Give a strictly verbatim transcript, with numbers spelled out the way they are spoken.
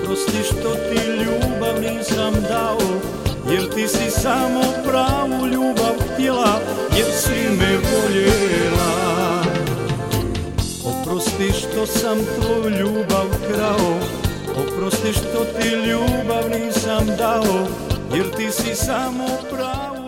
Oprosti što ti ljubav nisam dao, jer ti si samo pravu ljubav htjela, jer si me voljela. Oprosti što sam tvoju ljubav krao, oprosti što ti ljubav nisam dao, jer ti si samo pravu